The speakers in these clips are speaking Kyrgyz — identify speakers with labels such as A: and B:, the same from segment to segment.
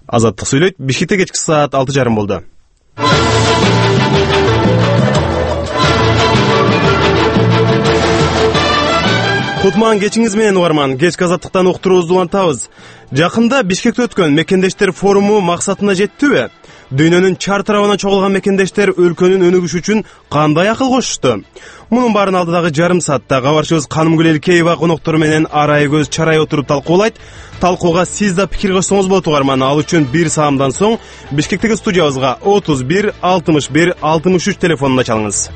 A: Азаттык сүйлөйт. Бишкекте кечки саат 6:30 болду. Кутман кечиңиз менен угарман. Кечки азаттыктан уктуруубузду улантабыз. Жакында Бишкекте өткөн мекендештер форуму максатына жеттиби? Дүйнөнүн чар тарабынан чогулган мекендештер өлкөнүн өнүгүшү үчүн кандай акыл кошушту? Мунун баарын алдыдагы жарым саатта кабарчыбыз Канымгүл Элкеева коноктору менен арай көз чарай отуруп талкуулайт. Талкууга сиз да пикир кошсоңуз болот угарман. Ал үчүн 1 саамдан соң Бишкектеги студиябызга 31 61 63 телефонуна чалыңыз.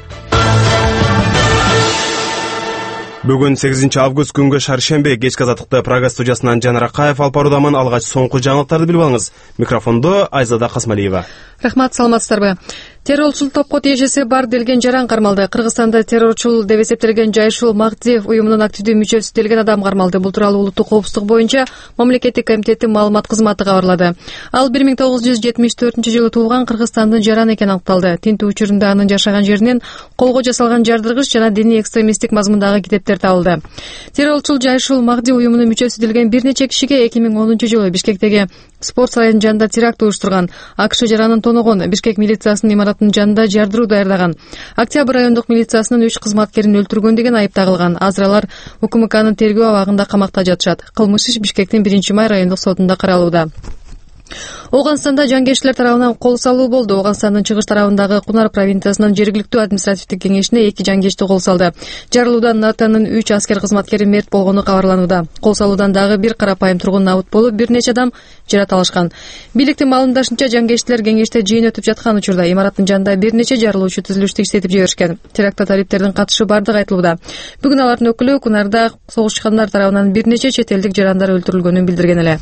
A: Бүгүн 8 август күнгө шаршембе. Кечки азаттыкты Прага студиясынан Жанар Акаев алып баруудамын. Алгач соңку жаңылыктарды билип алыңыз. Микрофондо Айзада Касмалиева.
B: Рахмат, саламатсыздарбы? Террорчул топко тиешеси бар делген жаран кармалды. Кыргызстанда террорчул деп эсептелген Жайшул Махди уюмунун активдүү мүчөсү делген адам кармалды. Бул тууралуу улуттук коопсуздук боюнча мамлекеттик комитеттин маалымат кызматы кабарлады. Ал 1974-жылы туулган Кыргызстандын жараны экени аныкталды. Тинтүү учурунда анын жашаган жеринен колго жасалган жардыргыч жана диний экстремисттик мазмундагы китептер табылды. Террорчул Жайшул Махди уюмунун мүчөсү делген бир нече кишиге 2010-жылы Бишкектеги спорт сарайынын жанында теракт уюштурган. АКШ жаранын тоногон Бишкек милициясынын имаратынын жанында жардыруу даярдаган. Октябрь райондук милициясынын 3 кызматкерин өлтүргөн деген айып тагылган. Азыр алар УКМКнын тергөө абагында камакта жатышат. Кылмыш иш Бишкектин 1-май райондук сотунда каралууда. Оганстанда жангерчилер тарабынан кол салуу болду. Оганстандын чыгыш тарабындагы Кунар провинциясынын жергиликтүү административдик кеңешине 2 жангерчти кол салды. Жарылуудан НАТОнун 3 аскер кызматкери мерт болгону кабарланууда. Кол салуудан дагы бир карапайым тургун абыт болуп, бир нече адам жарат алышкан. Бийликтин маалымдашынча, жангерчилер кеңеште жыйын өтүп жаткан учурда имараттын жанында бир нече жарылуучу түзүлүштү иштетип жиберишкен. Терактка талиптердин катышы бардыгы айтылууда. Бүгүн алардын өкүлү Кунарда согушкандар тарабынан бир нече чет элдик жарандар өлтүрүлгөнүн билдирген эле.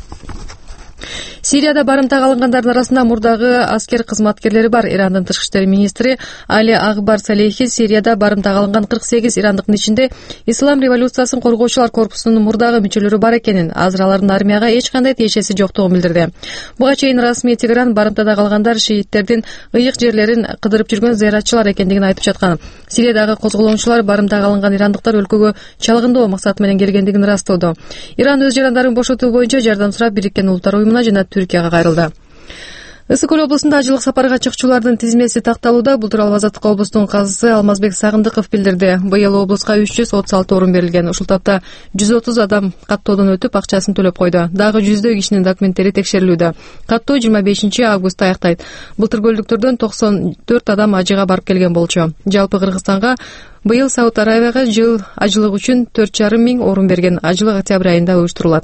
B: Сирияда барымтага алынгандардын арасында мурдагы аскер кызматкерлери бар. Ирандын тышкы иштер министри Али Акбар Салехи Сирияда барымтага алынган 48 ирандыктын ичинде Ислам революциясын коргоочулар корпусунун мурдагы мүчөлөрү бар экенин, азыр алардын армияга эч кандай тиешеси жоктугун билдирди. Буга чейин расмий Тегеран барымтада калгандар шииттердин ыйык жерлерин кыдырып жүргөн зыяратчылар экендигин айтып жаткан. Сириядагы козголоңчулар барымтага алынган ирандыктар өлкөгө чалгындоо максаты менен келгендигин ырастоодо. Иран өз жарандарын бошотуу боюнча жардам сурап Бириккен Улуттар уюмуна жана Түркияга кайрылды. Ысык көл облусунда ажылык сапарга чыкчулардын тизмеси такталууда. Бул тууралуу Азаттык облустун казысы Алмазбек Сагындыков билдирди. Быйыл облуска 336 орун берилген. Ушул тапта 130 адам каттоодон өтүп, акчасын төлөп койду. Дагы 100 кишинин документтери текшерилүүдө. Каттоо 25 августта аяктайт. Былтыр көлдүктөрдөн 94 адам ажыга барып келген болчу. Жалпы Кыргызстанга быйыл Сауд Аравияга жыл ажылык үчүн 4,5 миң орун берген. Ажылык октябрь айында уюштурулат.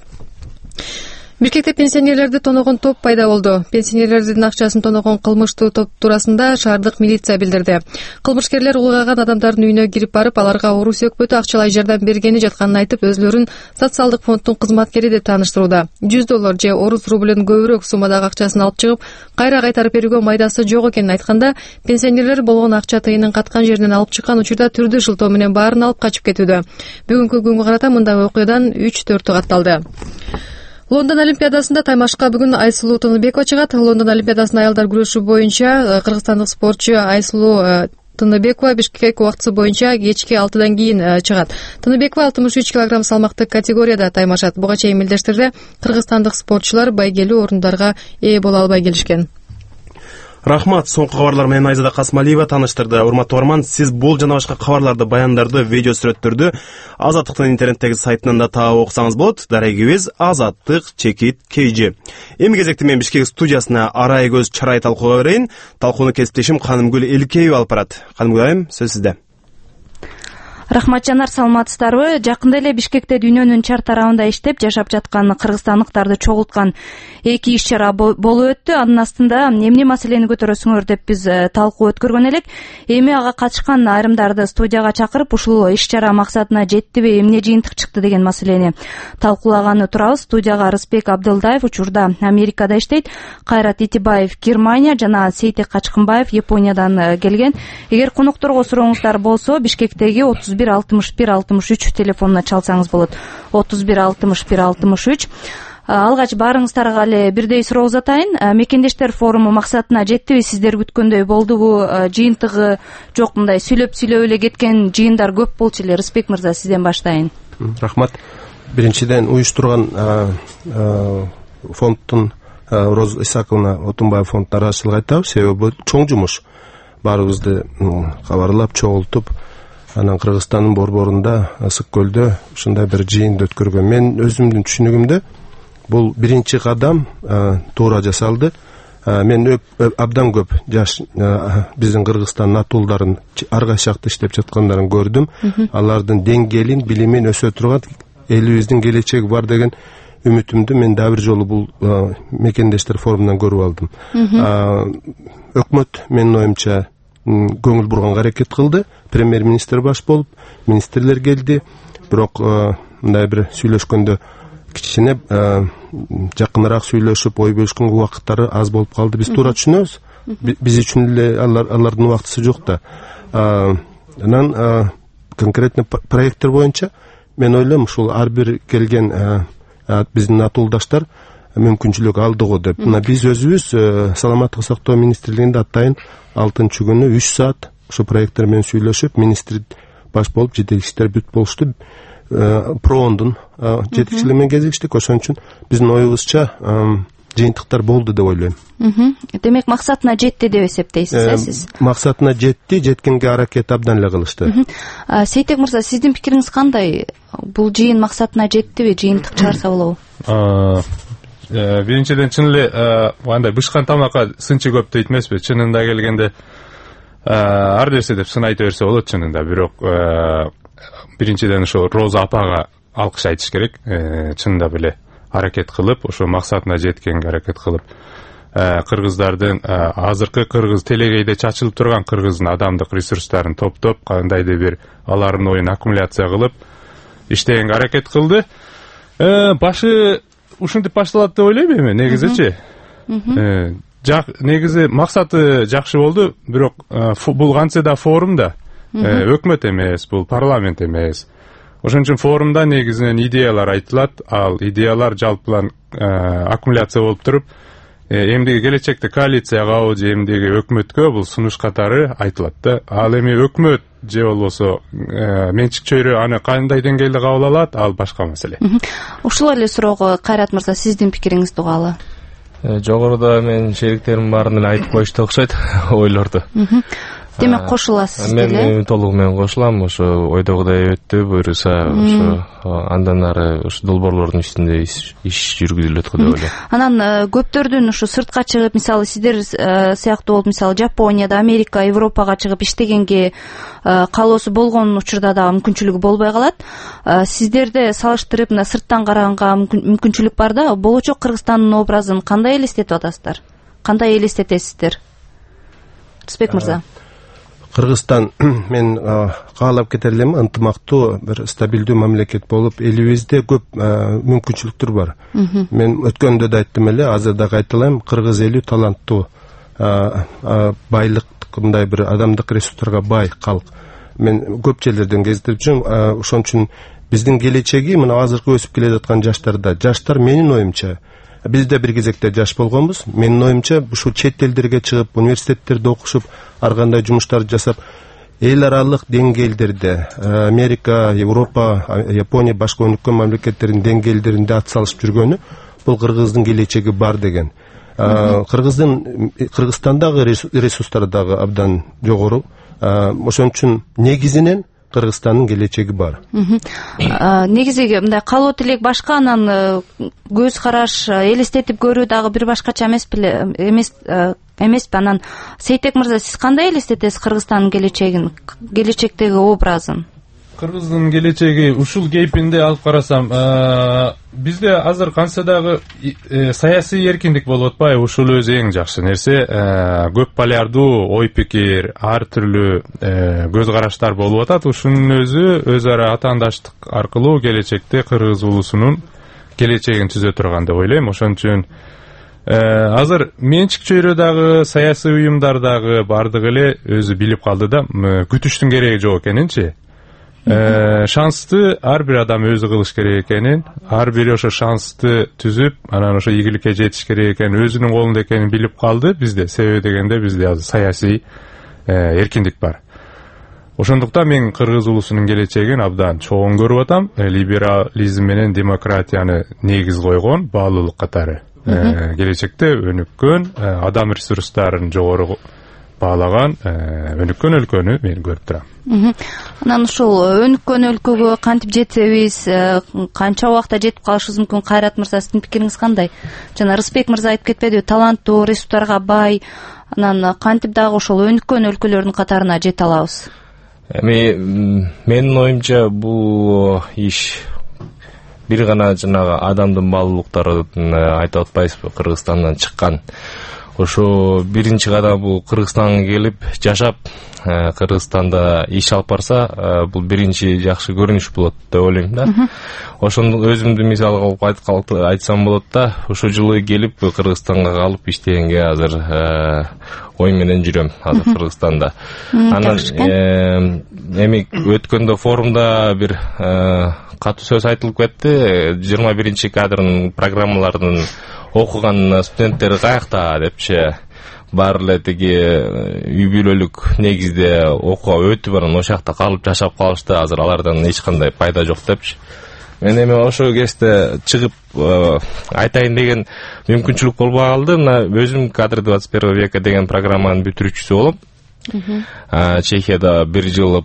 B: Бишкекте пенсионерлерди тоногон топ пайда болду. Пенсионерлердин акчасын тоногон кылмыштуу топ туурасында шаардык милиция билдирди. Кылмышкерлер улгаган адамдардын үйүнө кирип барып, аларга орус өкмөтү акчалай жардам бергени жатканын айтып, өзлөрүн социалдык фонддун кызматкери деп тааныштырууда. $100 же орус рублен көбүрөөк суммадагы акчасын алып чыгып, кайра кайтарып берүүгө майдасы жок экенин айтканда, пенсионерлер болгон акча тыйынын каткан жеринен алып чыккан учурда түрдүү шылтоо менен баарын алып качып кетүүдө. Бүгүнкү күнгө карата мындай окуядан 3-4 катталды. Лондон Олимпиадасында таймашка бүгүн Айсулуу Тыныбекова чыгат. Лондон Олимпиадасынын аялдар күрөшү боюнча кыргызстандык спортчу Айсулуу Тыныбекова Бишкек убактысы боюнча кечки 6-дан кийин чыгат. Тыныбекова 63 кг салмактык категорияда таймашат. Буга чейин мелдештерде кыргызстандык спортчулар байгелүү орундарга ээ боло албай келишкен.
A: Рахмат, соңку кабарлар менен Айзада Касмалиева тааныштырды. Урматтуу угарман, сиз бул жана башка кабарларды, баяндарды, видео сүрөттөрдү Азаттыктын интернеттеги сайтынан да таап окусаңыз болот. Дарегибиз azattik.kg. Эми кезекте мен Бишкек студиясына арай көз чарай талкууга берейин. Талкууну кесиптешим Канымгүл Элкеева алып барат. Канымгүл айым, сөз сизде.
C: Рахмат Жанар, саламатсыздарбы? Жакында эле Бишкекте дүйнөнүн чар тарабында иштеп жашап жаткан кыргызстандыктарды чогулткан 2 иш-чара болуп өттү. Анын астында эмне маселени көтөрөсүңөр деп биз талкуу өткөргөн элек. Эми ага катышкан айрымдарды студияга чакырып, ушул иш-чара максатына жеттиби, эмне жыйынтык чыкты деген маселени талкуулаганы турабыз. Студияга Рысбек Абдылдаев учурда Америкада иштейт, Кайрат Итибаев Германия жана Сейтек Качкынбаев Япониядан келген. Эгер конокторго сурооңуздар болсо, Бишкектеги 31 61 63 телефонуна чалсаңыз болот. 31 61 63. Алгач баарыңыздарга эле бирдей суроо узатайын. Мекендештер форуму максатына жеттиби? Сиздер күткөндөй болдубу? Жыйынтыгы жок, мындай сүйлөп эле кеткен жыйындар көп болчу эле. Рысбек мырза, сизден баштайын.
D: Рахмат. Биринчиден уюштурган фонддун Роза Исаковна Отунбаев фондуна ыраазычылык айтабыз, себеби бул чоң жумуш. Баарыбызды кабарлап, чогултуп, анан Кыргызстандын борборунда, Ысык көлдө ушундай бир жыйынды өткөргөн. Мен өзүмдүн түшүнүгүмдө бул биринчи кадам туура жасалды. Мен абдан көп жаш биздин Кыргызстан натуулдарын ар кайсы жакта иштеп жаткандарын көрдүм. Алардын деңгээлин, билимин өсө турган элибиздин келечеги бар деген үмүтүмдү мен да бир жолу бул мекендештер форумунан көрүп алдым. Өкмөт менин оюмча көңүл бурганга аракет кылды. Премьер-министр баш болуп, министрлер келди. Бирок мындай бир сүйлөшкөндө кичине жакыныраак сүйлөшүп, ой бөлүшкөнгө убакыттары аз болуп калды. Биз туура түшүнөбүз. Биз үчүн эле алардын убактысы жок да. Анан конкретно проекттер боюнча мен ойлойм, ушул ар бир келген биздин натуулдаштар мүмкүнчүлүк алды го деп. Мына биз өзүбүз саламаттык сактоо министрлигинде атайын 6-күнү 3 саат ушу проекттер менен сүйлөшүп, министр баш болуп, жетекчилер бүт болушту. Проондун жетекчилери менен кезиштик. Ошон үчүн биздин оюбузча жыйынтыктар болду деп ойлойм.
C: Демек максатына жетти деп эсептейсиз, сиз?
D: Максатына жетти, жеткенге аракет абдан эле кылышты.
C: Сейтек мырза, сиздин пикириңиз кандай? Бул жыйын максатына жеттиби? Жыйынтык чыгарса болобу?
E: Биринчиден чын эле андай бышкан тамакка сынчы көп дейт эмеспи? Чынында келгенде ар нерсе деп сын айта берсе болот чынында. Бирок биринчиден ошо Роза апага алкыш айтыш керек. Чынында беле аракет кылып, ошо максатына жеткенге аракет кылып, кыргыздардын азыркы кыргыз телегейде чачылып турган кыргыздын адамдык ресурстарын топтоп, кандайдыр бир алардын оюн аккумуляция кылып иштегенге аракет кылды. Башы ушинтип башталат деп ойлойм эми, негизичи. Негизи максаты жакшы болду, бирок бул кантсе да форум да, өкмөт эмес, бул парламент эмес. Ошон үчүн форумда негизинен идеялар айтылат, ал идеялар жалпылан аккумуляция болуп туруп, эмдиги келечекте коалицияга же эмдиги өкмөткө бул сунуш катары айтылат да. Ал эми өкмөт же болбосо менчик чөйрө аны кандай деңгээлде кабыл алат, ал башка маселе.
C: Ушул эле суроого Кайрат мырза, сиздин пикириңизди угалы.
F: Жогоруда мен шериктерим баарын эле айтып коюшту окшойт ойлорду.
C: Демек кошуласыз деле?
F: Мен толугу менен кошулам. Ошо ойдогудай өттү, буюрса ошо андан ары ошо долбоорлордун үстүндө иш жүргүзүлөт го деп ойлойм.
C: Анан көптөрдүн ушу сыртка чыгып, мисалы сиздер сыяктуу болуп, мисалы Жапонияда, Америка, Европага чыгып иштегенге каалоосу болгон учурда да мүмкүнчүлүгү болбой калат. Сиздерде салыштырып, мына сырттан караганга мүмкүнчүлүк бар да. Болочок Кыргызстандын образын кандай элестетип атасыздар? Кандай элестетесиздер? Рысбек мырза.
D: Кыргызстан мен каалап кетер элем, ынтымактуу бир стабилдүү мамлекет болуп, элибизде көп мүмкүнчүлүктөр бар. Мен өткөндө да айттым эле, азыр да кайталайм, кыргыз эли таланттуу, байлык, мындай бир адамдык ресурстарга бай калк. Мен көп жерлерден кездирип жүрөм. Ошон үчүн биздин келечеги мына азыркы өсүп келе жаткан жаштарда. Жаштар менин оюмча, биз да бир кезекте жаш болгонбуз. Менин оюмча, ушул чет элдерге чыгып, университеттерде окушуп, ар кандай жумуштарды жасап, эл аралык деңгээлдерде, Америка, Европа, Япония, башка өнүккөн мамлекеттердин деңгээлдеринде ат салышып жүргөнү, бул кыргыздын келечеги бар деген. Кыргызстандагы ресурстар дагы абдан жогору. Ошон үчүн негизинен Кыргызстандын келечеги бар.
C: Негизи мындай каалоо тилек башка, анан көз караш, элестетип көрүү дагы бир башкача эмеспи? Анан Сейтек мырза, сиз кандай элестетесиз Кыргызстандын келечегин, келечектеги образын?
E: Кыргыздын келечеги ушул кейпинде алып карасам, бизде азыр кантсе дагы саясий эркиндик болуп атпайбы? Ушул өзү эң жакшы нерсе. Көп полярдуу ой пикир, ар түрлүү көз караштар болуп атат. Ушунун өзү өз ара атаандаштык аркылуу келечекте кыргыз улусунун келечегин түзө турган деп ойлойм. Ошон үчүн азыр менчик чөйрө дагы, саясий уюмдар дагы бардыгы эле өзү билип калды да, күтүштүн кереги жок экенинчи. Шансты ар бир адам өзү кылыш керек экенин, ар бири ошо шансты түзүп, анан ошо ийгиликке жетиш керек экенин, өзүнүн колунда экенин билип калды бизде. Себеби дегенде бизде азыр саясий эркиндик бар. Ошондуктан мен кыргыз улусунун келечегин абдан чоң көрүп атам. Либерализм менен демократияны негиз койгон баалуулук катары. келечекте өнүккөн, адам ресурстарын жогору баалаган өнүккөн өлкөнү мен көрүп турам.
C: Анан ушул өнүккөн өлкөгө кантип жетебиз, канча убакта жетип калышыбыз мүмкүн? Кайрат мырза, сиздин пикириңиз кандай? Жана Рысбек мырза айтып кетпедиби, таланттуу, ресурстарга бай, анан кантип дагы ошол өнүккөн өлкөлөрдүн катарына жете алабыз?
F: Менин оюмча бул иш бир гана жанагы адамдын баалуулуктарын айтып атпайсызбы, Кыргызстандан чыккан. Ошо биринчи кадам бул Кыргызстанга келип жашап, Кыргызстанда иш алып барса, бул биринчи жакшы көрүнүш болот деп ойлойм да. Ошондо өзүмдү мисал кылып айтсам болот да, ошол жылы келип Кыргызстанга калып иштегенге азыр ой менен жүрөм азыр Кыргызстанда. Анан эми өткөндө форумда бир катуу сөз айтылып кетти. 21 кадрдын программаларын окуган студенттер каякта депчи, баары эле тиги үй бүлөлүк негизде окууга өтүп анан ошол жакта калып жашап калышты, азыр алардан эч кандай пайда жок депчи. Мен эми ошол кезде чыгып айтайын деген мүмкүнчүлүк болбой калды. Мына өзүм Кадры 21 века деген программанын бүтүрүүчүсү болом. Чехияда бир жыл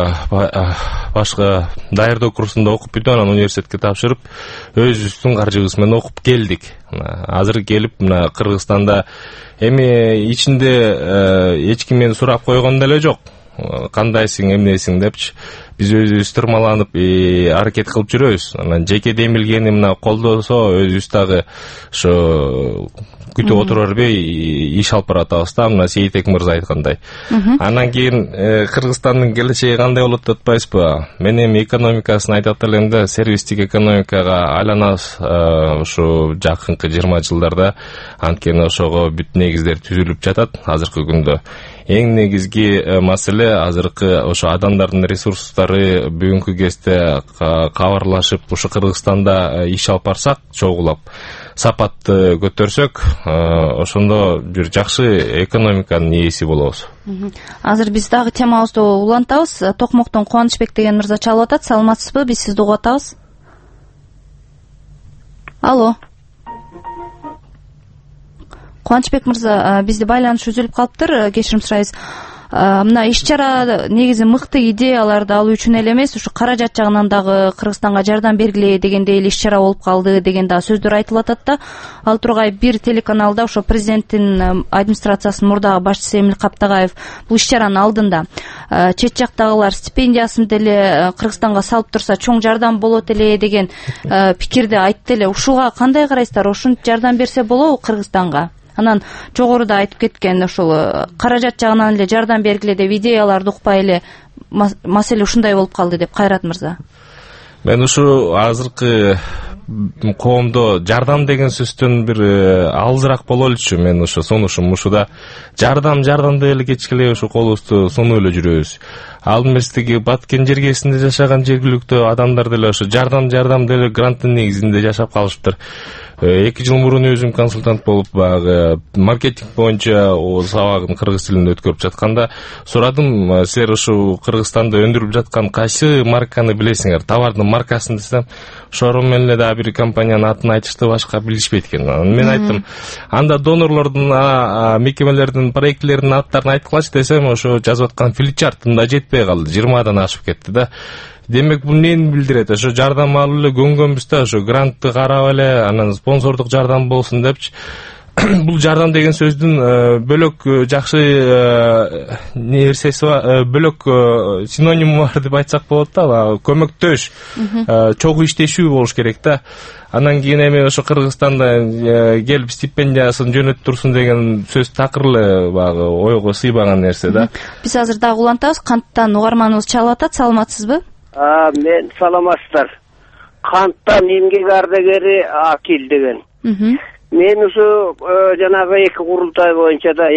F: башка даярдоо курсунда окуп бүтүп, анан университетке тапшырып, өзүбүздүн каржыбыз менен окуп келдик. Азыр келип мына Кыргызстанда эми ичинде эч ким мени сурап койгон деле жок. Кандайсың, эмнесиң депчи. Биз өзүбүз тырмаланып, аракет кылып жүрөбүз. Анан жеке демилгени мына колдосо, өзүбүз дагы ошо күтүп отура бербей иш алып баратабыз да, мына Сейитек мырза айткандай. Анан кийин Кыргызстандын келечеги кандай болот деп атпайсызбы? Мен эми экономикасын айтып элем да, сервистик экономикага айланабыз ушу жакынкы 20 жылдарда. Анткени ошого бүт негиздер түзүлүп жатат азыркы күндө. Эң негизги маселе азыркы ошо адамдардын ресурстары бүгүнкү кезде кабарлашып, ушу Кыргызстанда иш алып барсак, чогулап, сапатты көтөрсөк, ошондо бир жакшы экономиканын ээси болобуз.
C: Азыр биз дагы темабызды улантабыз. Токмоктон Кубанычбек деген мырза чалып атат. Саламатсызбы? Биз сизди угуп атабыз. Алло. Кубанычбек мырза, бизде байланыш үзүлүп калыптыр. Кечирим сурайбыз. Мына иш-чара негизи мыкты идеяларды алуу үчүн эле эмес, ушу каражат жагынан дагы Кыргызстанга жардам бергиле дегендей эле иш-чара болуп калды деген да сөздөр айтылып атат да. Ал тургай бир телеканалда ошо президенттин администрациясынын мурдагы башчысы Эмил Каптагаев бул иш-чаранын алдында чет жактагылар стипендиясын деле Кыргызстанга салып турса чоң жардам болот эле деген пикирди айтты эле. Ушуга кандай карайсыздар? Ушинтип жардам берсе болобу Кыргызстанга? Анан жогоруда айтып кеткен ошол каражат жагынан эле жардам бергиле деп идеяларды укпай эле маселе ушундай болуп калды деп Кайрат мырза.
F: Мен ушу азыркы коомдо жардам деген сөздөн бир алызыраак бололучу. Мен ушу сунушум ушуда жардам деп эле кечкелей ушу колубузду сунуп эле жүрөбүз. Ал эместиги Баткен жергесинде жашаган жергиликтүү адамдар деле ошо жардам деле гранттын негизинде жашап калышыптыр. 2 жыл мурун өзүм консультант болуп, баягы маркетинг боюнча сабагын кыргыз тилинде өткөрүп жатканда сурадым, силер ушу Кыргызстанда өндүрүлүп жаткан кайсы марканы билесиңер, товардын маркасын десем, ошол менен эле дагы бир компаниянын атын айтышты, башка билишпейт экен. Мен айттым, анда донорлордун, мекемелердин, проектлердин аттарын айткылачы десем, ошо жазып аткан флипчартында жетпей калды, 20 ашып кетти да. Демек бул нени билдирет? Ошо жардам алып эле көнгөнбүз да, ошо грантты карап эле, анан спонсордук жардам болсун депчи. Бул жардам деген сөздүн бөлөк жакшы нерсеси бар, бөлөк синониму бар деп айтсак болот да, көмөктөш, чогуу иштешүү болуш керек да. Анан кийин эми ошо Кыргызстанда келип стипендиясын жөнөтүп турсун деген сөз такыр эле баягы ойго сыйбаган нерсе да.
C: Биз азыр дагы улантабыз. Канттан угарманыбыз чалып атат. Саламатсызбы?
G: Мен саламатсыздар. Канттан эмгек ардагери Акил деген. Мен ушу жанагы 2 курултай боюнча да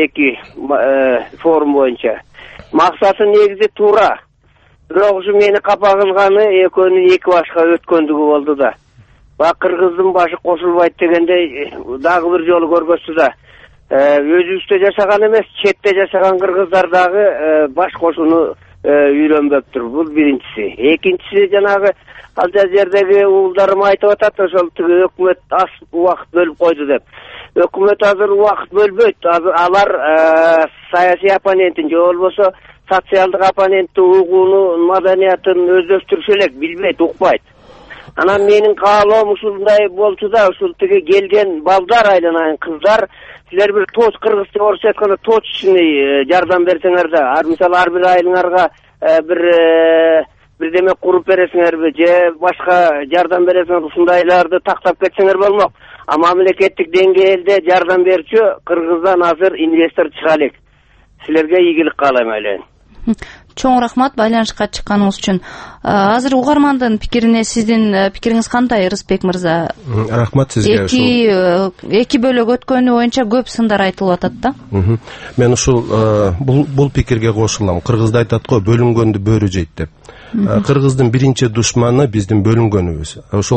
G: 2 форум боюнча максаты негизи туура. Бирок ушу мени капа кылганы экөөнүн 2 башка өткөндүгү болду да. Бак кыргыздын башы кошулбайт дегендей дагы бир жолу көргөзсү да. Өзүбүздө жашаган эмес, четте жашаган кыргыздар дагы баш кошууну үйлөнбөптүр. Бул биринчиси. Экинчиси жанагы ал жердеги уулдарым айтып атат, ошол тиги өкмөт аз убакыт бөлүп койду деп. Өкмөт азыр убакыт бөлбөйт. Алар саясий оппонентин же болбосо социалдык оппонентти угууну, маданиятын өздөштүрүшө элек, билбейт, укпайт. Анан менин каалоом ушундай болчу да, ушул тиги келген балдар, айланайын кыздар, силер бир точ, кыргызча орусча айтканда точечный жардам берсеңер да, мисалы ар бир айылыңарга бирдеме куруп бересиңерби же башка жардам бересиңер, ушундайларды тактап кетсеңер болмок. А мамлекеттик деңгээлде жардам берчү Кыргыздан азыр инвестор чыга элек. Силерге ийгилик каалайм айлайын.
C: Чоң рахмат байланышка чыкканыңыз үчүн. Азыр угармандын пикирине сиздин пикириңиз кандай, Рыспек мырза?
D: Рахмат сизге.
C: Эки бөлөк өткөнү боюнча көп сындар айтылып атат да.
D: Мен ушул бул пикирге кошулам. Кыргызда айтат го, бөлүнгөндү бөрү жейт деп. Кыргыздын биринчи душманы биздин бөлүнгөнүбүз.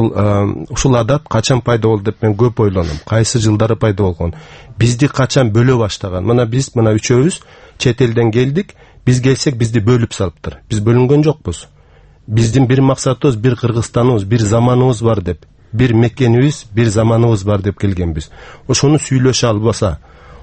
D: Ушул адат качан пайда болду деп мен көп ойлоном. Кайсы жылдары пайда болгон? Бизди качан бөлө баштаган? Биз үчөөбүз чет элден келдик. Biz gelsek bizdi bölüp salıptır. Biz bölüngen jokpuz. Bizdin bir maksatımız, bir Kırgızstanımız, bir zamanımız var dep. Bir Mekkenimiz, bir zamanımız var dep gelgenbiz. Oşunu süйлөшө албаса,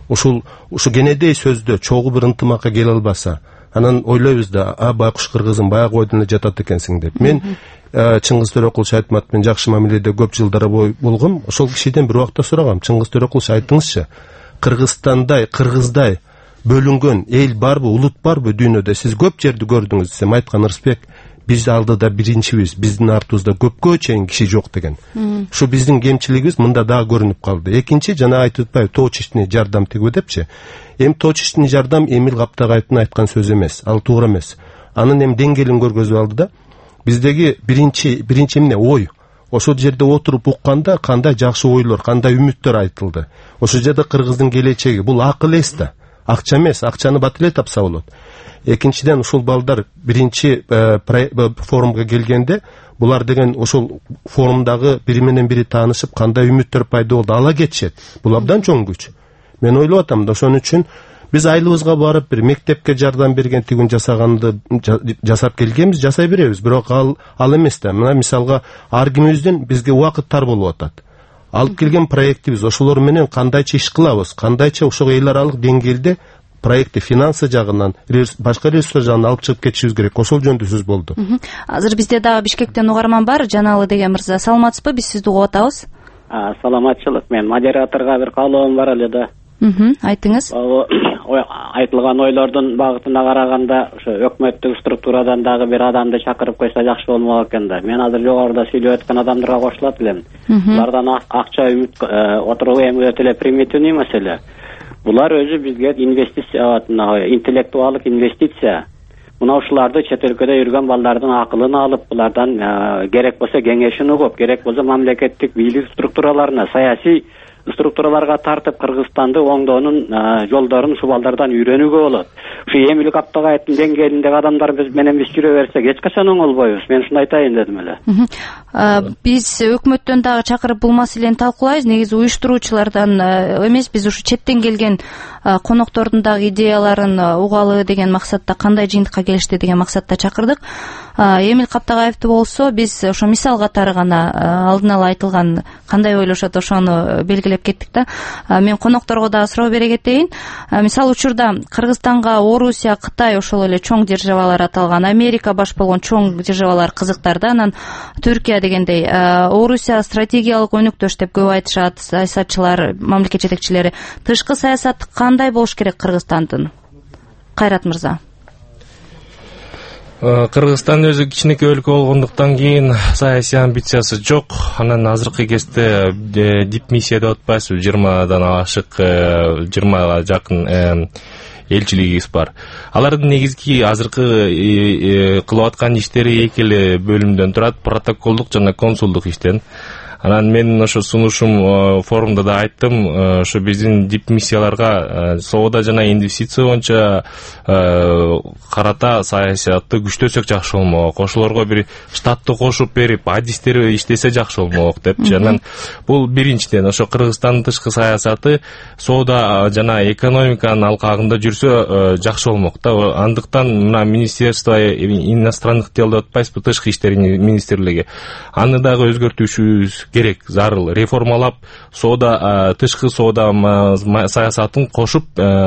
D: ошо кенедей сөздө чогуу бир ынтымакка келе албаса, анан ойлойбуз да, байкуш кыргызым баягы ойдон эле жатат экенсиң деп. Мен Чыңгыз Төрөкулович айтмат, мен жакшы мамиледе көп жылдар болгом. Ошол кишиден бир убакта сурагам, Чыңгыз Төрөкулович айтыңызчы, Кыргызстандай, кыргыздай бөлүнгөн эл барбы, улут барбы дүйнөдө? Сиз көп жерди көрдүңүз десем, айткан Рыспек, биз алдыда биринчибиз, биздин артыбызда көпкө чейин киши жок деген. Ушу биздин кемчилигибиз мында дагы көрүнүп калды. Экинчи, жана айтып атпайбы, точечный жардам тегүү депчи. Эми точечный жардам Эмил Каптагаевдин айткан сөзү эмес, ал туура эмес. Анын эми деңгээлин көргөзүп алды да. Биздеги биринчи эмне ой. Ошол жерде отуруп укканда кандай жакшы ойлор, кандай үмүттөр айтылды. Ошол жерде кыргыздын келечеги, бул акыл эс да. Акча эмес, акчаны бат эле тапса болот. Экинчиден, ушул балдар биринчи форумга келгенде, булар деген ошол форумдагы бири менен бири таанышып, кандай үмүттөр пайда болду, ала кетишет. Бул абдан чоң күч. Мен ойлоп атам да, ошон үчүн биз айылыбызга барып бир мектепке жардам берген тигин жасаганды жасап келгенбиз, жасай беребиз. Бирок ал эмес да. Мына мисалга ар кимибизден бизге убакыт тар болуп атат. Алып келген проектибиз, ошолор менен кандайча иш кылабыз, кандайча ошол эл аралык деңгээлде проектти финансы жагынан, башка ресурс жагынан алып чыгып кетишибиз керек. Ошол жөнүндө сөз болду.
C: Азыр бизде дагы Бишкектен угарман бар, Жаналы деген мырза. Саламатсызбы? Биз сизди угуп атабыз.
H: Саламатчылык. Мен модераторго бир каалоом бар эле да.
C: Айтыңыз.
H: Айтылган ойлордун багытына караганда, ошо өкмөттүк структурадан дагы бир адамды чакырып койсо жакшы болмок экен да. Мен азыр жогоруда сүйлөп өткөн адамдарга кошулат элем. Булардан акча үмүт отуруу эми өтө эле примитивный маселе. Булар өзү бизге инвестиция, интеллектуалдык инвестиция. Мына ушуларды чет өлкөдө жүргөн балдардын акылын алып, булардан керек болсо кеңешин угуп, керек болсо мамлекеттик бийлик структураларына, саясий структураларга тартып Кыргызстанды оңдоонун жолдорун ушул балдардан үйрөнүүгө болот. Ушу Эмил Каптагаевдин деңгээлиндеги адамдар менен биз жүрө берсек эч качан оңолбойбуз. Мен ушуну айтайын дедим эле.
C: Биз өкмөттөн дагы чакырып бул маселени талкуулайбыз. Негизи уюштуруучулардан эмес, биз ушу четтен келген коноктордун дагы идеяларын угалы деген максатта, кандай жыйынтыкка келишти деген максатта чакырдык. Эмил Каптагаевди болсо биз ошо мисал катары гана алдын ала айтылган кандай ойлошот ошону белгилеп кеттик да. Мен конокторго дагы суроо бере кетейин. Мисалы учурда Кыргызстанга Орусия, Кытай ошол эле чоң державалар аталган, Америка баш болгон чоң державалар кызыктар да. Анан Түркия дегендей, Орусия стратегиялык өнөктөш деп көп айтышат саясатчылар, мамлекет жетекчилери. Тышкы саясаты кандай болуш керек Кыргызстандын? Кайрат мырза.
F: Кыргызстан өзү кичинекей өлкө болгондуктан кийин саясий амбициясы жок. Анан азыркы кезде дипмиссия деп атпайсызбы, 20дан ашык, 20га жакын элчилигибиз бар. Алардын негизги азыркы кылып аткан иштери эки эле бөлүмдөн турат: протоколдук жана консулдук иштен. Анан менин ошо сунушум форумда да айттым, ошо биздин дипмиссияларга соода жана инвестиция боюнча карата саясатты күчтөсөк жакшы болмок, ошолорго бир штатты кошуп берип адистер иштесе жакшы болмок депчи. Анан бул биринчиден ошо Кыргызстандын тышкы саясаты соода жана экономиканын алкагында жүрсө жакшы болмок да. Андыктан мына Министерство иностранных дел деп атпайсызбы, тышкы иштер министрлиги, аны дагы өзгөртүшүбүз керек, зарыл реформалап соода, тышкы соода саясатын кошуп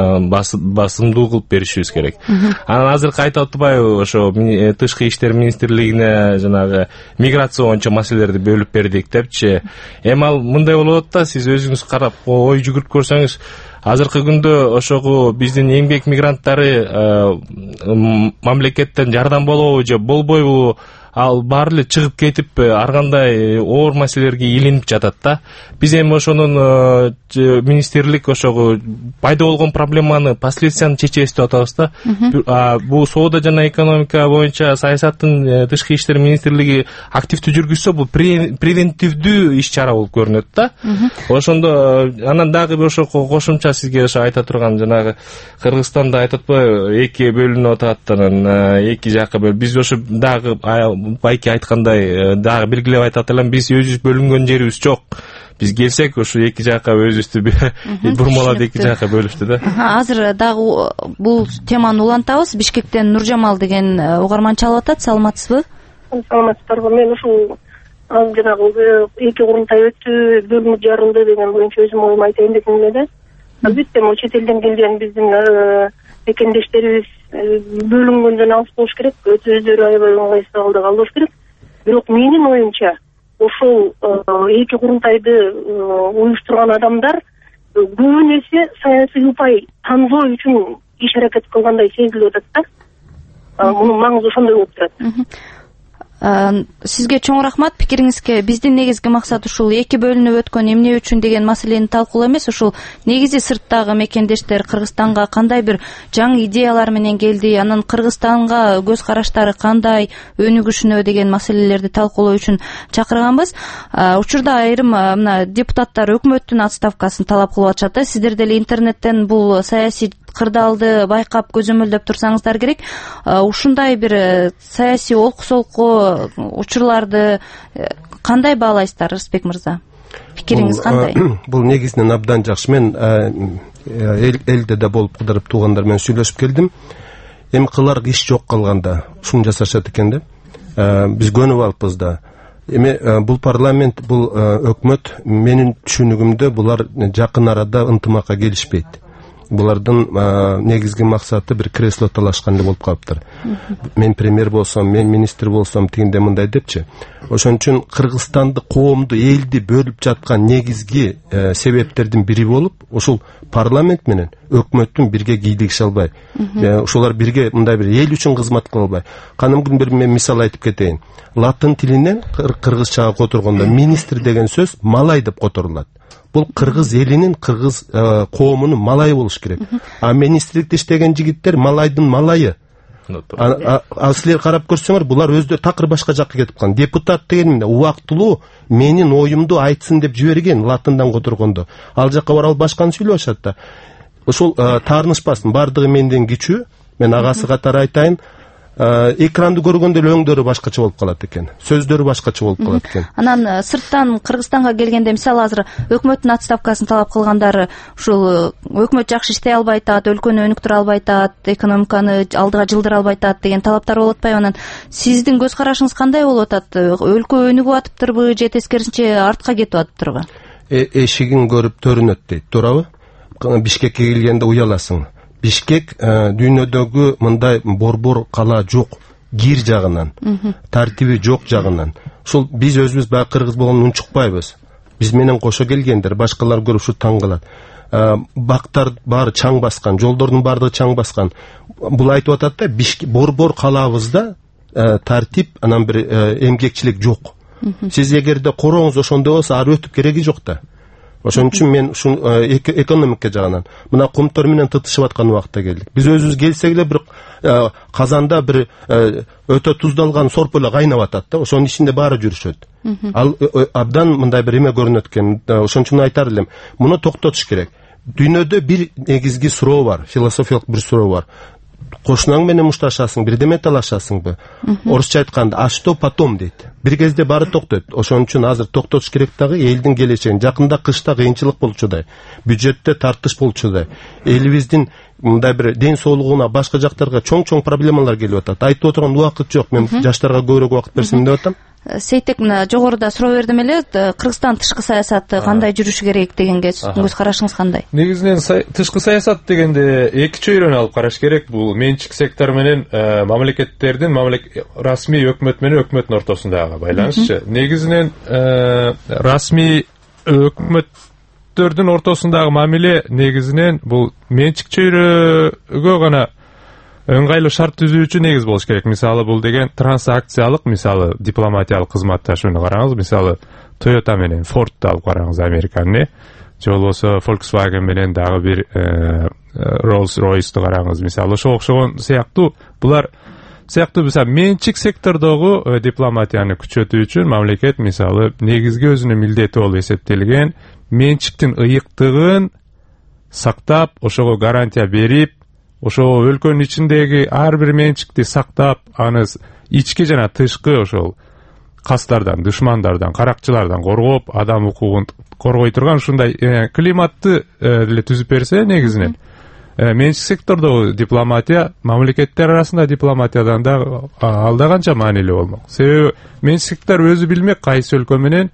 F: басымдуу кылып беришибиз керек. Анан азыркы айтып атпайбы, ошо тышкы иштер министрлигине жанагы миграция боюнча маселелерди бөлүп бердик депчи. Эми ал мындай болуп атат да, сиз өзүңүз карап ой жүгүрүп көрсөңүз, азыркы күндө ошого биздин эмгек мигранттары мамлекеттен жардам болобу же болбойбу, ал баары эле чыгып кетип ар кандай оор маселелерге илинип жатат да. Биз эми ошонун министрлик ошого пайда болгон проблеманы, последствияны чечебиз деп атабыз да. Бул соода жана экономика боюнча саясаттын тышкы иштер министрлиги активдүү жүргүзсө, бул превентивдүү иш чара болуп көрүнөт да. Ошондо анан дагы бир ошо кошумча сизге ошо айта турган, жанагы Кыргызстанда айтып атпайбы, эки бөлүнүп атат, анан эки жакка биз ошо дагы байки айткандай дагы белгилеп айтат элем, биз өзүбүз бөлүнгөн жерибиз жок. Биз келсек ошо эки жакка өзүбүздү бурмалап эки жакка бөлүштү да.
C: Азыр дагы бул теманы улантабыз. Бишкектен Нуржамал деген угарман чалып атат. Саламатсызбы?
I: Саламатсыздарбы. Мен ушул жанагы эки курултай өттү, бөлүнүп жарылды деген боюнча өзүм оюмду айтайын дедим эле. Албетте, могу чет элден келген биздин мекендештерибиз бөлүнгөндөн алыс болуш керек, өздөрү аябай ыңгайсыз абалда калыш керек. Бирок менин оюмча, ошол эки курултайды уюштурган адамдар көбүн эсе саясий упай тандоо үчүн иш аракет кылгандай сезилип атат да. Мунун маңызы ошондой болуп турат.
C: Сизге чоң рахмат пикириңизге. Биздин негизги максат ушул эки бөлүнүп өткөн эмне үчүн деген маселени талкуулоо эмес, ушул негизи сырттагы мекендештер Кыргызстанга кандай бир жаңы идеялар менен келди, анан Кыргызстанга көз караштары кандай өнүгүшүнө деген маселелерди талкуулоо үчүн чакырганбыз. Учурда айрым мына депутаттар өкмөттүн отставкасын талап кылып атышат да. Сиздер деле интернеттен бул саясий кырдаалды байкап көзөмөлдөп турсаңыздар керек. Ушундай бир саясий олку-солку учурларды кандай баалайсыздар, Рысбек мырза? Пикириңиз кандай?
D: Бул негизинен абдан жакшы. Мен элде да болуп кыдырып туугандар менен сүйлөшүп келдим. Эми кылар иш жок калганда ушуну жасашат экен да. Биз көнүп алыппыз да. Эми бул парламент, бул өкмөт, менин түшүнүгүмдө булар жакын арада ынтымакка келишпейт. Булардын негизги максаты бир кресло талашкандай болуп калыптыр. Мен премьер болсом, мен министр болсом, тигинде мындай депчи. Ошон үчүн Кыргызстанды, коомду, элди бөлүп жаткан негизги себептердин бири болуп, ушул парламент менен өкмөттүн бирге кийлигише албай, ушулар бирге мындай бир эл үчүн кызмат кыла албай. Канымгын бир мен мисал айтып кетейин. Латын тилинен кыргызчага которгондо министр деген сөз малай деп которулат. Бул кыргыз элинин, кыргыз коомунун малайы болуш керек. А министрликте иштеген жигиттер малайдын малайы. Ал силер карап көрсөңөр, булар өздөрү такыр башка жакка кетип калган. Депутат деген эмне? Убактылуу менин оюмду айтсын деп жиберген латындан которгондо. Ал жакка барып башканы сүйлөп атышат да. Ошол таарынышпасын, бардыгы менден кичүү. Мен агасы катары айтайын. Экранды көргөндө эле өңдөрү башкача болуп калат экен, сөздөрү башкача болуп калат экен.
C: Анан сырттан Кыргызстанга келгенде, мисалы азыр өкмөттүн отставкасын талап кылгандары ушул өкмөт жакшы иштей албай атат, өлкөнү өнүктүрө албай атат, экономиканы алдыга жылдыра албай атат деген талаптар болуп атпайбы? Анан сиздин көз карашыңыз кандай болуп атат? Өлкө өнүгүп атыптырбы же тескерисинче артка кетип атыптырбы?
D: Эшигин көрүп төрүнөт дейт, туурабы? Бишкекке келгенде уяласың. Бишкек дүйнөдөгү мындай борбор кала жок, кир жагынан, тартиби жок жагынан. Ушул биз өзүбүз баягы кыргыз болгондон унчукпайбыз. Биз менен кошо келгендер, башкалар көрүп ушу таң калат. Бактар баары чаң баскан, жолдордун баардыгы чаң баскан. Бул айтып атат да, борбор калабызда тартип, анан бир эмгекчилик жок. Сиз эгерде корооңуз ошондой болсо, ары өтүп кереги жок да. Ошон үчүн мен ушун экономика жагынан мына комтор менен тытышып аткан убакытта келдик. Биз өзүбүз келсек эле бир казанда бир өтө туздалган сорпо эле кайнап атат да, ошонун ичинде баары жүрүшөт. Ал абдан мындай бир эме көрүнөт экен. Ошон үчүн айтар элем, муну токтотуш керек. Дүйнөдө бир негизги суроо бар, философиялык бир суроо бар. Кошунаң менен мушташасың, бирдеме талашасыңбы? Орусча айтканда, а что потом дейт. Бир кезде баары токтойт. Ошон үчүн азыр токтотуш керек дагы элдин келечегин. Жакында кышта кыйынчылык болчудай, бюджетте тартыш болчудай, элибиздин мындай бир ден соолугуна, башка жактарга чоң проблемалар келип атат. Айтып отурган убакыт жок. Мен жаштарга көбүрөөк убакыт берсем деп атам.
C: Сейтек, мына жогоруда суроо бердим эле, Кыргызстан тышкы саясаты кандай жүрүшү керек дегенге көз карашыңыз кандай?
E: Негизинен тышкы саясат дегенде эки чөйрөнү алып караш керек. Бул менчик сектор менен мамлекеттердин, расмий өкмөт менен өкмөттүн ортосундагы байланышчы. Негизинен расмий өкмөттөрдүн ортосундагы мамиле негизинен бул менчик чөйрөгө гана ыңгайлуу шарт түзүүчү негиз болуш керек. Мисалы бул деген трансакциялык, мисалы дипломатиялык кызматташууну караңыз. Мисалы Toyota менен Ford'ду алып караңыз, Американы. Же болбосо Volkswagen менен дагы бир Rolls-Royce'ду караңыз. Мисалы ошого окшогон сыяктуу булар сыяктуу мисалы менчик сектордогу дипломатияны күчөтүү үчүн мамлекет мисалы негизги өзүнүн милдети болуп эсептелген менчиктин ыйыктыгын сактап, ошого гарантия берип, ошол өлкөнүн ичиндеги ар бир менчикти сактап, аны ички жана тышкы ошол кастардан, душмандардан, каракчылардан коргоп, адам укугун коргой турган ушундай климатты эле түзүп берсе негизинен менчик сектордогу дипломатия, мамлекеттер арасында дипломатиядан да алда канча маанилүү болмок. Себеби менчиктер өзү билмек кайсы өлкө менен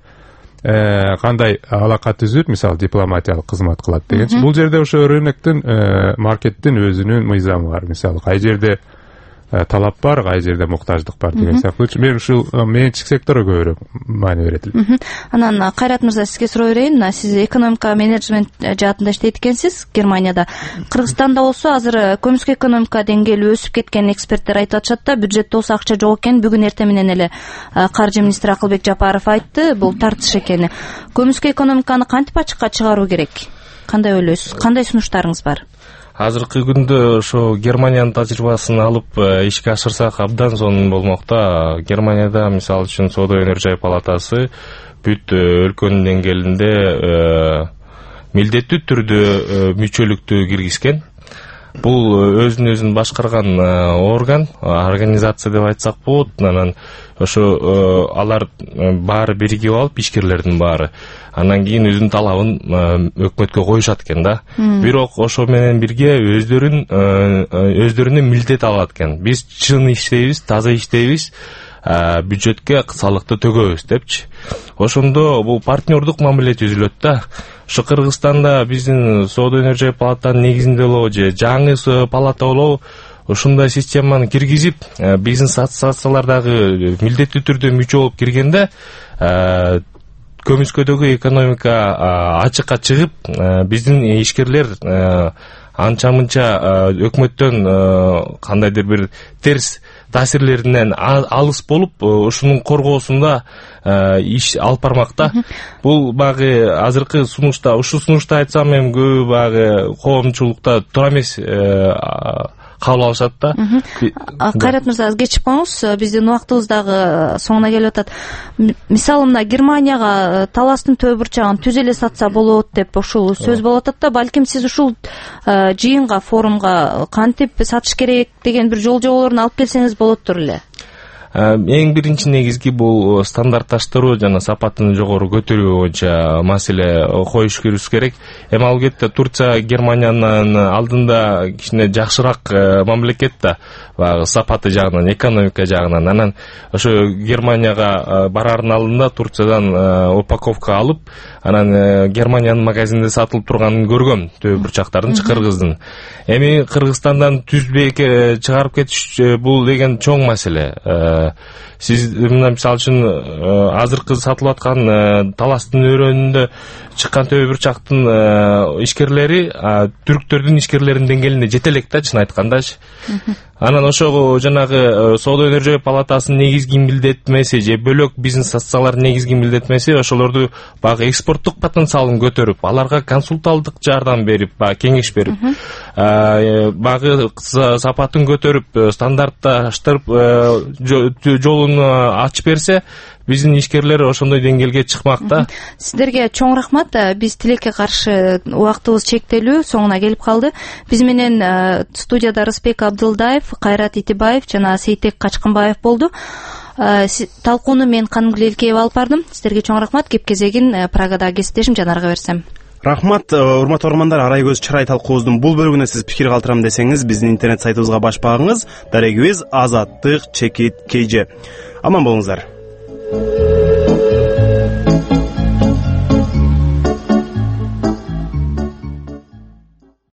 E: кандай алака түзүп, мисалы дипломатиялык кызмат кылат дегенчи. Бул жерде ошо рыноктун, маркеттин өзүнүн мыйзамы бар. Мисалы кай жерде талап бар, кай жерде муктаждык бар деген сыяктуу. Мен ушул менчик секторго көбүрөөк маани берет элем.
C: Анан Кайрат мырза, сизге суроо берейин. Сиз экономика менеджмент жаатында иштейт экенсиз Германияда. Кыргызстанда болсо азыр көмүскө экономика деңгээли өсүп кеткен эксперттер айтып атышат да, бюджетте болсо акча жок экен. Бүгүн эртең менен эле каржы министри Акылбек Жапаров айтты, бул тартыш экени. Көмүскө экономиканы кантип ачыкка чыгаруу керек? Кандай ойлойсуз? Кандай сунуштарыңыз бар?
F: Азыркы күндө ошо Германиянын тажрыйбасын алып ишке ашырсак абдан сонун болмок да. Германияда мисалы үчүн Соода өнөр жай палатасы бүт өлкөнүн деңгээлинде милдеттүү түрдө мүчөлүктү киргизген. Бул өзүн башкарган орган, организация деп айтсак болот. Анан ошо алар баары биригип алып, ишкерлердин баары анан кийин өзүнүн талабын өкмөткө коюшат экен да. Бирок ошо менен бирге өздөрүнө милдет алат экен. Биз чын иштейбиз, таза иштейбиз, бюджетке салыкты төгөбүз депчи. Ошондо бул партнердук мамиле түзүлөт да. Ошо Кыргызстанда биздин Соода өнөр жай палатанын негизинде болобу же жаңы палата болобу, ушундай системаны киргизип, бизнес ассоциациялардагы милдеттүү түрдө мүчө болуп киргенде көмүскөдөгү экономика ачыкка чыгып, биздин ишкерлер анча-мынча өкмөттөн кандайдыр бир терс таасирлеринен алыс болуп, ушунун коргоосунда иш алып бармакта. Бул багы азыркы сунушта, ушул сунушта айтсам, мен көбү багы коомчулукта туура эмес кабыл алышат да.
C: Кайрат мырза, кечип коңуз, биздин убактыбыз дагы соңуна келип атат. Мисалы мына Германияга таластын төбө бурчагын түзө эле сатса болот деп ушул сөз болуп атат да. Балким сиз ушул жыйынга, форумга кантип сатыш керек деген бир жол жоболорун алып келсеңиз болоттур эле.
F: Эң биринчи негизги бул стандартташтыруу жана сапатын жогору көтөрүү боюнча маселе коюш керек. Эми ал кетте Турция Германиянын алдында кичине жакшыраак мамлекет да, сапаты жагынан, экономика жагынан. Анан ошо Германияга барардын алдында Турциядан упаковка алып, анан Германиянын магазинде сатылып турганын көргөм, төбө бурчактардын, Кыргыздын. Эми Кыргызстандан түзбей чыгарып кетиш бул деген чоң маселе. сиз мына мисалы үчүн азыркы сатылып аткан таластын өрөөнүндө чыккан төбө бурчактын ишкерлери түрктөрдүн ишкерлеринин деңгээлине жете элек да, чын айткандачы. Анан ошого жанагы соода өнөр-жай палатасынын негизги милдетмеси же бөлөк бизнес ассоциациялардын негизги милдетмеси ошолорду баягы экспорттук потенциалын көтөрүп, аларга консульталдык жардам берип, кеңеш берип, баягы сапатын көтөрүп, стандартташтырып, жолун ачып берсе, биздин ишкерлер ошондой деңгээлге чыкмак да.
C: Сиздерге чоң рахмат. Биз тилекке каршы убактыбыз чектелүү, соңуна келип калды. Биз менен студияда Рысбек Абдылдаев, Кайрат Итибаев жана Сейтек Качкынбаев болду. Талкууну мен Канымгүл Элкеева алып бардым. Сиздерге чоң рахмат. Кеп кезегин Прагадагы кесиптешим Жанарга берсем.
A: Рахмат, урматтуу угармандар. Арай көз чырай талкуубуздун бул бөлүгүнө сиз пикир калтырам десеңиз, биздин интернет сайтыбызга баш багыңыз. Дарегибиз Азаттык /KJ. Аман болуңуздар.